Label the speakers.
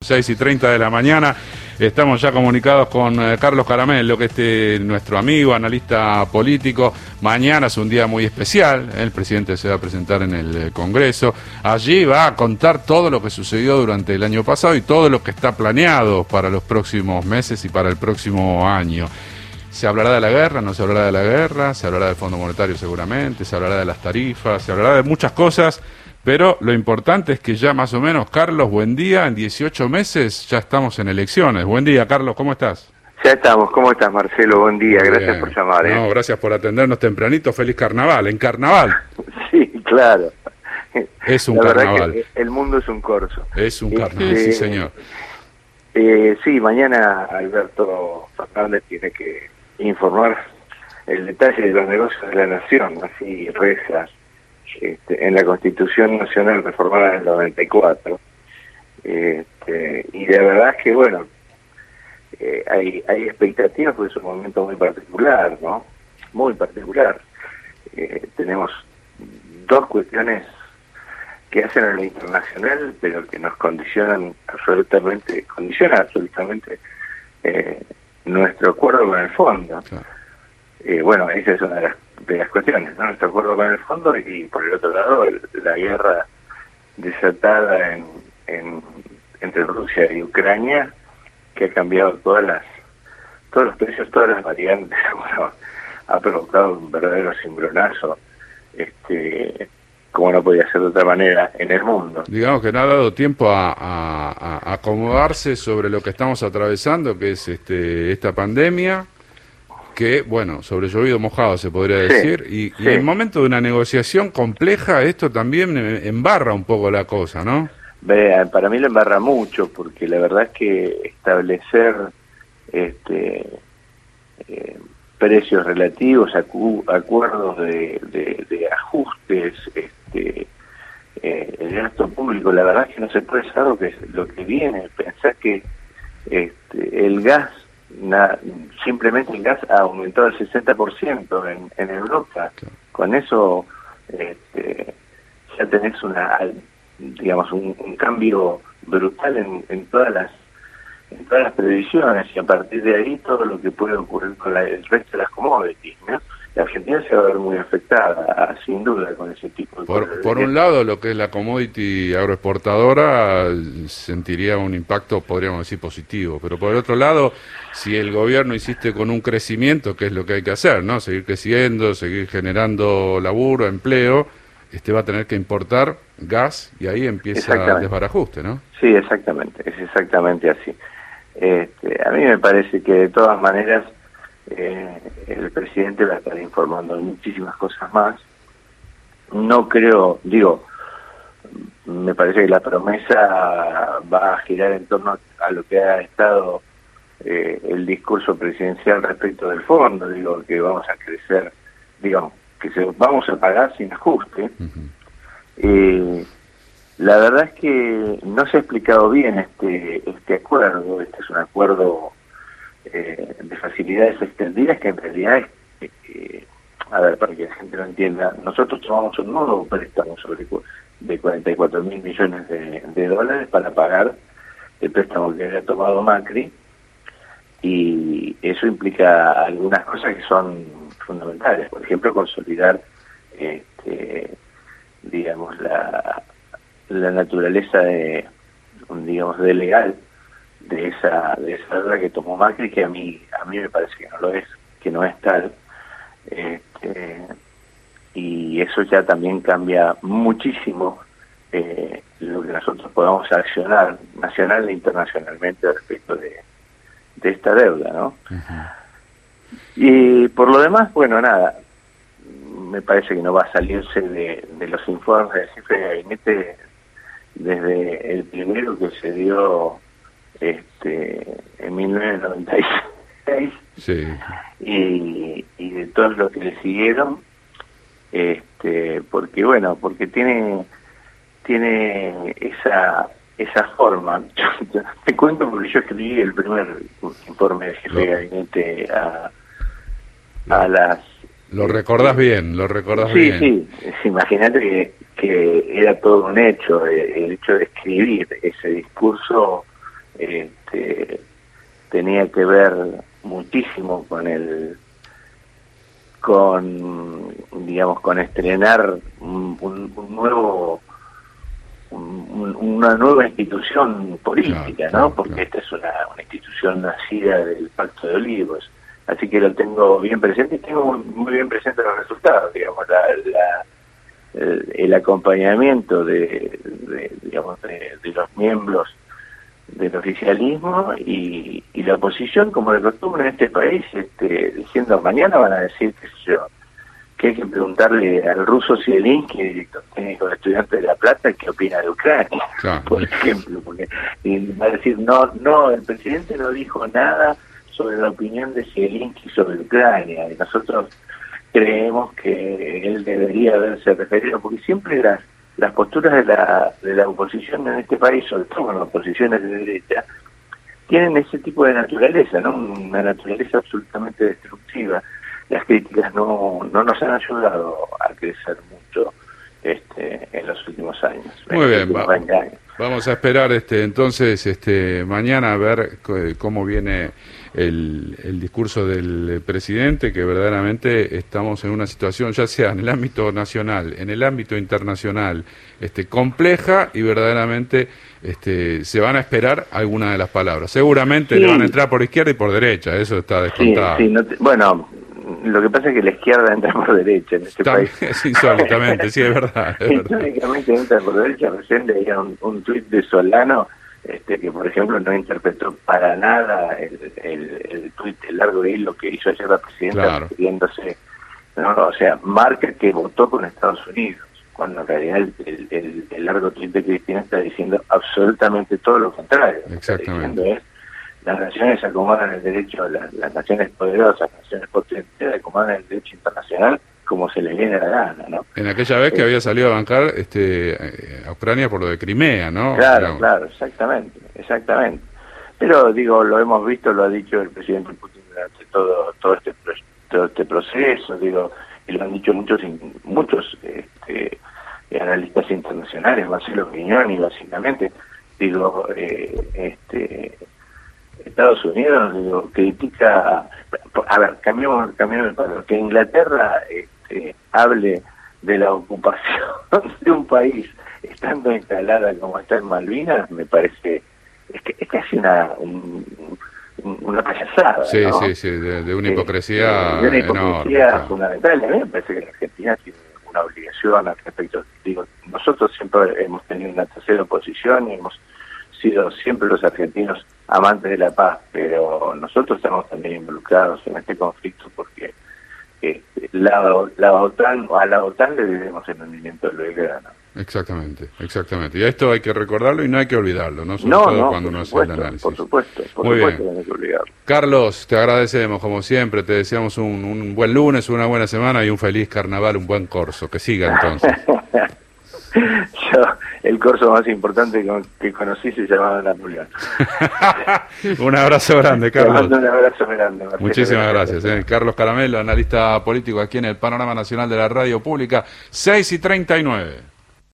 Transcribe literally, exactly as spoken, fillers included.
Speaker 1: seis y treinta de la mañana. Estamos ya comunicados con eh, Carlos Caramelo, que es nuestro amigo, analista político. Mañana es un día muy especial, el presidente se va a presentar en el eh, Congreso. Allí va a contar todo lo que sucedió durante el año pasado y todo lo que está planeado para los próximos meses y para el próximo año. Se hablará de la guerra, no se hablará de la guerra, se hablará del Fondo Monetario seguramente, se hablará de las tarifas, se hablará de muchas cosas. Pero lo importante es que ya más o menos, Carlos, buen día, en dieciocho meses ya estamos en elecciones. Buen día, Carlos, ¿cómo estás?
Speaker 2: Ya estamos, ¿cómo estás, Marcelo? Buen día, gracias Bien. por llamar. ¿eh?
Speaker 1: No, gracias por atendernos tempranito, feliz carnaval, en carnaval.
Speaker 2: Sí, claro.
Speaker 1: Es un
Speaker 2: La
Speaker 1: carnaval.
Speaker 2: Verdad que el mundo es un corso.
Speaker 1: Es un carnaval, este, sí señor.
Speaker 2: Eh, sí, mañana Alberto Fernández tiene que informar el detalle de los negocios de la nación, así reza. Este, en la Constitución Nacional reformada en el noventa y cuatro. Este, y de verdad es que, bueno, eh, hay, hay expectativas porque es un momento muy particular, ¿no? Muy particular. Eh, tenemos dos cuestiones que hacen a lo internacional, pero que nos condicionan absolutamente, condicionan absolutamente eh, nuestro acuerdo con el fondo. Claro. Eh, bueno, esa es una de las de las cuestiones, ¿no? Nuestro acuerdo con el fondo y por el otro lado el, la guerra desatada en, en, entre Rusia y Ucrania, que ha cambiado todas las todos los precios, todas las variantes. Bueno, ha provocado un verdadero cimbronazo, este, como no podía ser de otra manera en el mundo.
Speaker 1: Digamos que no ha dado tiempo a, a, a acomodarse sobre lo que estamos atravesando, que es este esta pandemia, que, bueno, sobre llovido mojado se podría decir, sí, y, sí. y en el momento de una negociación compleja esto también embarra un poco la cosa, ¿no?
Speaker 2: Ve, para mí lo embarra mucho, porque la verdad es que establecer este eh, precios relativos, acu acuerdos de, de, de ajustes, este eh, el gasto público, la verdad es que no se puede saber lo que, lo que viene. Pensar que este, el gas, Na, simplemente el gas ha aumentado el sesenta por ciento en, en Europa. Claro. Con eso este, ya tenés una, digamos, un, un cambio brutal en, en todas las en todas las previsiones, y a partir de ahí todo lo que puede ocurrir con la, el resto de las commodities, ¿no? La Argentina se va a ver muy afectada, sin duda, con ese tipo de
Speaker 1: por,
Speaker 2: cosas.
Speaker 1: Por un lado, lo que es la commodity agroexportadora sentiría un impacto, podríamos decir, positivo. Pero por el otro lado, si el gobierno insiste con un crecimiento, que es lo que hay que hacer, ¿no? Seguir creciendo, seguir generando laburo, empleo, este va a tener que importar gas y ahí empieza el desbarajuste, ¿no?
Speaker 2: Sí, exactamente, es exactamente así. Este, a mí me parece que de todas maneras Eh, el presidente va a estar informando de muchísimas cosas más. No creo, digo, me parece que la promesa va a girar en torno a lo que ha estado eh, el discurso presidencial respecto del fondo, digo, que vamos a crecer, digamos, que se, vamos a pagar sin ajuste. Uh-huh. eh, la verdad es que no se ha explicado bien este, este acuerdo. Este es un acuerdo Eh, de facilidades extendidas que en realidad es, eh, a ver, para que la gente lo entienda, nosotros tomamos un nuevo préstamo sobre de cuarenta y cuatro mil millones de, de dólares para pagar el préstamo que había tomado Macri, y eso implica algunas cosas que son fundamentales, por ejemplo consolidar este, digamos la, la naturaleza de, digamos, de legal de esa de esa deuda que tomó Macri, que a mí a mí me parece que no lo es, que no es tal, este, y eso ya también cambia muchísimo eh, lo que nosotros podamos accionar nacional e internacionalmente respecto de, de esta deuda, ¿no? Uh-huh. Y por lo demás, bueno, nada, me parece que no va a salirse de, de los informes del jefe de gabinete desde el primero que se dio este en mil novecientos noventa y seis, sí. y, y de todos los que le siguieron, este porque bueno, porque tiene tiene esa esa forma. Yo, yo, te cuento porque yo escribí el primer informe del jefe de gabinete a, a las...
Speaker 1: Lo recordás bien, lo recordás
Speaker 2: sí,
Speaker 1: bien.
Speaker 2: Sí, sí, imagínate que, que era todo un hecho, el, el hecho de escribir ese discurso este, tenía que ver muchísimo con el con digamos con estrenar un, un, un nuevo un, una nueva institución política, claro, ¿no? Porque claro. Esta es una, una institución nacida del Pacto de Olivos, así que lo tengo bien presente y tengo muy, muy bien presente los resultados, digamos, la, la el, el acompañamiento de, de digamos de, de los miembros del oficialismo y, y la oposición, como de costumbre en este país, este, diciendo mañana van a decir, qué sé yo, que hay que preguntarle al ruso Zielinski, director técnico de Estudiantes de La Plata, qué opina de Ucrania, claro, por ejemplo, porque va a decir, no, no, el presidente no dijo nada sobre la opinión de Zielinski sobre Ucrania, y nosotros creemos que él debería haberse referido, porque siempre las, las posturas de la, de la oposición en este país, sobre todo las oposiciones de derecha, tienen ese tipo de naturaleza, ¿no? Una naturaleza absolutamente destructiva. Las críticas no, no nos han ayudado a crecer mucho este, en los últimos años.
Speaker 1: Muy bien, va, años. Vamos a esperar este entonces este mañana a ver cómo viene el, el discurso del presidente, que verdaderamente estamos en una situación, ya sea en el ámbito nacional, en el ámbito internacional, este compleja, y verdaderamente este se van a esperar algunas de las palabras. Seguramente sí. Le van a entrar por izquierda y por derecha, eso está descontado.
Speaker 2: Sí, sí, no te, bueno, lo que pasa es que la izquierda entra por derecha en este
Speaker 1: También,
Speaker 2: país.
Speaker 1: Es insólitamente, sí, es verdad. Es
Speaker 2: Históricamente entra por derecha. Recién leía un, un tuit de Solano, este, que por ejemplo no interpretó para nada el, el, el tuit, el largo hilo que hizo ayer la presidenta, claro, refiriéndose, ¿no? O sea, marca que votó con Estados Unidos, cuando en realidad el, el, el, el largo tuit de Cristina está diciendo absolutamente todo lo contrario.
Speaker 1: Exactamente.
Speaker 2: Está diciendo es, las naciones acomodan el derecho, las, las naciones poderosas, las naciones potentes, acomodan el derecho internacional como se les viene a la gana, ¿no?
Speaker 1: En aquella vez que eh, había salido a bancar este, a Ucrania por lo de Crimea, ¿no?
Speaker 2: Claro, Digamos. claro, exactamente, exactamente. Pero digo, lo hemos visto, lo ha dicho el presidente Putin durante todo todo este todo este proceso, digo, y lo han dicho muchos muchos este, analistas internacionales, Marcelo Grignoni, básicamente, digo, eh, este Estados Unidos digo, critica, a ver, cambiamos, cambiamos para que Inglaterra este, hable de la ocupación de un país estando instalada como está en Malvinas, me parece, es que es casi una un, una payasada,
Speaker 1: sí,
Speaker 2: ¿no?
Speaker 1: sí, sí, de, de una hipocresía,
Speaker 2: eh, de una hipocresía
Speaker 1: enorme,
Speaker 2: fundamental. A mí me parece que la Argentina tiene una obligación al respecto. Digo, nosotros siempre hemos tenido una tercera posición y hemos sido siempre los argentinos amantes de la paz, pero nosotros estamos también involucrados en este conflicto porque eh, la, la OTAN, a la OTAN le debemos el hundimiento del Belgrano.
Speaker 1: Exactamente, exactamente. Y a esto hay que recordarlo y no hay que olvidarlo, ¿no? Sobre
Speaker 2: no,
Speaker 1: todo
Speaker 2: no,
Speaker 1: cuando uno hace el análisis.
Speaker 2: Por supuesto, por
Speaker 1: Muy
Speaker 2: supuesto
Speaker 1: bien.
Speaker 2: que no hay que olvidarlo.
Speaker 1: Carlos, te agradecemos como siempre, te deseamos un, un buen lunes, una buena semana y un feliz carnaval, un buen corso. Que siga entonces.
Speaker 2: Yo, el corso más importante que conocí se llamaba Napoleón.
Speaker 1: Un abrazo grande, Carlos.
Speaker 2: Un abrazo grande, Marcelo.
Speaker 1: Muchísimas gracias. Eh. Carlos Caramelo, analista político aquí en el Panorama Nacional de la Radio Pública, seis y treinta y nueve.